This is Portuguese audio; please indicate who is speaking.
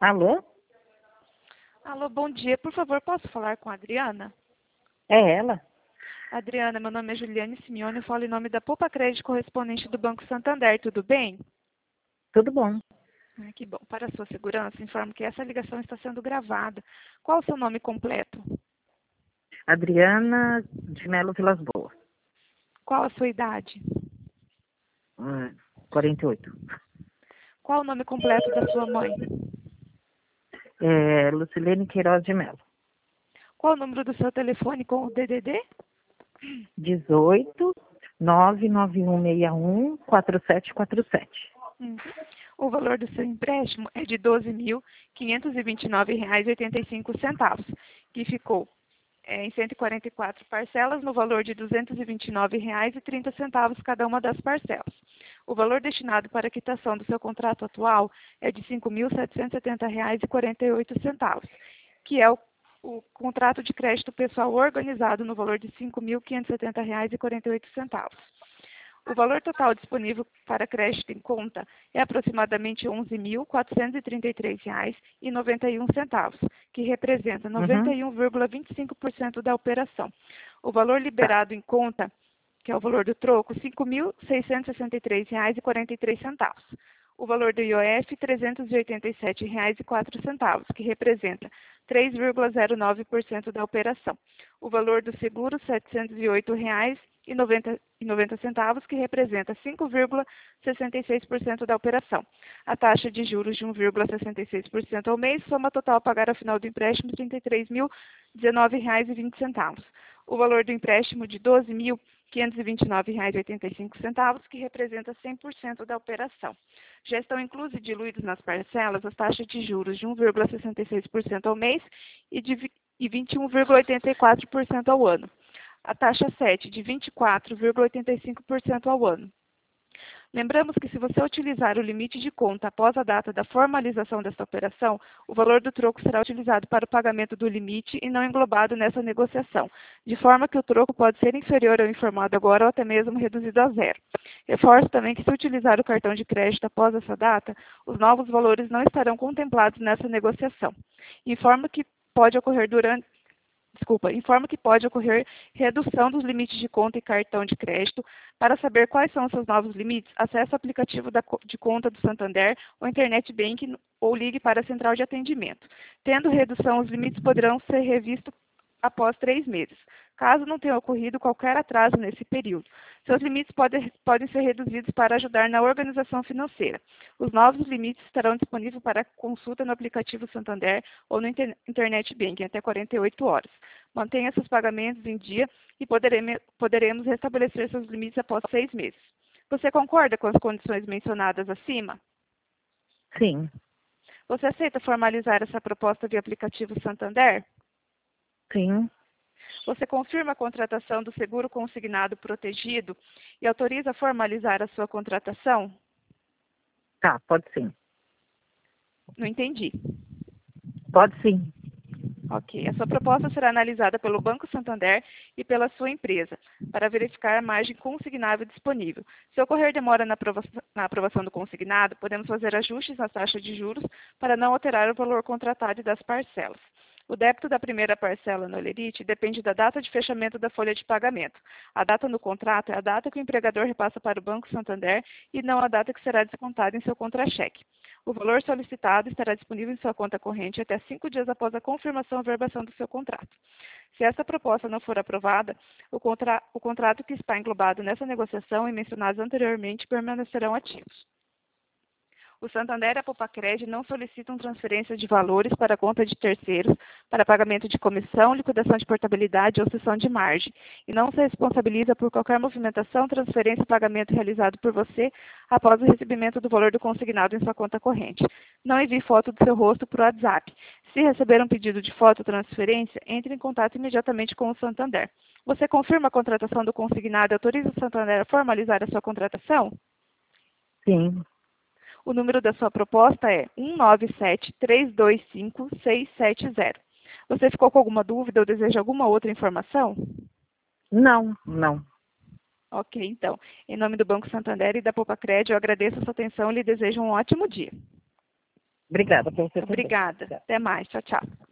Speaker 1: Alô?
Speaker 2: Alô, bom dia. Por favor, posso falar com a Adriana?
Speaker 1: É ela?
Speaker 2: Adriana, meu nome é Juliane Simeone, eu falo em nome da Poupa Crédito, correspondente do Banco Santander. Tudo bem?
Speaker 1: Tudo bom?
Speaker 2: Que bom. Para a sua segurança, informo que essa ligação está sendo gravada. Qual o seu nome completo?
Speaker 1: Adriana de Melo Vilas Boas.
Speaker 2: Qual a sua idade?
Speaker 1: 48.
Speaker 2: Qual o nome completo da sua mãe?
Speaker 1: Lucilene Queiroz de Melo.
Speaker 2: Qual o número do seu telefone com o DDD?
Speaker 1: 18 99161 4747.
Speaker 2: Uhum. O valor do seu empréstimo é de R$ 12.529,85, que ficou em 144 parcelas, no valor de R$ 229,30 cada uma das parcelas. O valor destinado para a quitação do seu contrato atual é de R$ 5.770,48, que é o contrato de crédito pessoal organizado no valor de R$ 5.570,48. O valor total disponível para crédito em conta é aproximadamente R$ 11.433,91, que representa
Speaker 1: Uhum.
Speaker 2: 91,25% da operação. O valor
Speaker 1: Tá.
Speaker 2: liberado em conta, que é o valor do troco, R$ 5.663,43. O valor do IOF, R$ 387,04, que representa 3,09% da operação. O valor do seguro, R$ 708,90, que representa 5,66% da operação. A taxa de juros de 1,66% ao mês, soma total a pagar ao final do empréstimo, R$ 33.019,20. O valor do empréstimo de R$ 12.529,85, que representa 100% da operação. Já estão inclusos e diluídos nas parcelas as taxas de juros de 1,66% ao mês e de 21,84% ao ano. A taxa 7 de 24,85% ao ano. Lembramos que se você utilizar o limite de conta após a data da formalização desta operação, o valor do troco será utilizado para o pagamento do limite e não englobado nessa negociação, de forma que o troco pode ser inferior ao informado agora ou até mesmo reduzido a zero. Reforço também que se utilizar o cartão de crédito após essa data, os novos valores não estarão contemplados nessa negociação. Informo que pode ocorrer redução dos limites de conta e cartão de crédito. Para saber quais são os seus novos limites, acesse o aplicativo de conta do Santander ou Internet Banking ou ligue para a central de atendimento. Tendo redução, os limites poderão ser revistos após 3 meses, caso não tenha ocorrido qualquer atraso nesse período. Seus limites podem ser reduzidos para ajudar na organização financeira. Os novos limites estarão disponíveis para consulta no aplicativo Santander ou no Internet Banking até 48 horas. Mantenha seus pagamentos em dia e poderemos restabelecer seus limites após 6 meses. Você concorda com as condições mencionadas acima?
Speaker 1: Sim.
Speaker 2: Você aceita formalizar essa proposta via aplicativo Santander?
Speaker 1: Sim.
Speaker 2: Você confirma a contratação do seguro consignado protegido e autoriza a formalizar a sua contratação?
Speaker 1: Tá, pode sim.
Speaker 2: Não entendi.
Speaker 1: Pode sim.
Speaker 2: Ok. A sua proposta será analisada pelo Banco Santander e pela sua empresa, para verificar a margem consignável disponível. Se ocorrer demora na aprovação do consignado, podemos fazer ajustes na taxa de juros para não alterar o valor contratado e das parcelas. O débito da primeira parcela no Olerite depende da data de fechamento da folha de pagamento. A data no contrato é a data que o empregador repassa para o Banco Santander e não a data que será descontada em seu contra-cheque. O valor solicitado estará disponível em sua conta corrente até 5 dias após a confirmação e verbação do seu contrato. Se essa proposta não for aprovada, o contrato que está englobado nessa negociação e mencionados anteriormente permanecerão ativos. O Santander e a Poupa-Crédito não solicitam transferência de valores para a conta de terceiros para pagamento de comissão, liquidação de portabilidade ou cessão de margem, e não se responsabiliza por qualquer movimentação, transferência ou pagamento realizado por você após o recebimento do valor do consignado em sua conta corrente. Não envie foto do seu rosto por WhatsApp. Se receber um pedido de foto ou transferência, entre em contato imediatamente com o Santander. Você confirma a contratação do consignado e autoriza o Santander a formalizar a sua contratação?
Speaker 1: Sim.
Speaker 2: O número da sua proposta é 197-325-670. Você ficou com alguma dúvida ou deseja alguma outra informação?
Speaker 1: Não, não.
Speaker 2: Ok, então. Em nome do Banco Santander e da Poupa Crédito, eu agradeço a sua atenção e lhe desejo um ótimo dia.
Speaker 1: Obrigada por você também.
Speaker 2: Obrigada. Até mais. Tchau, tchau.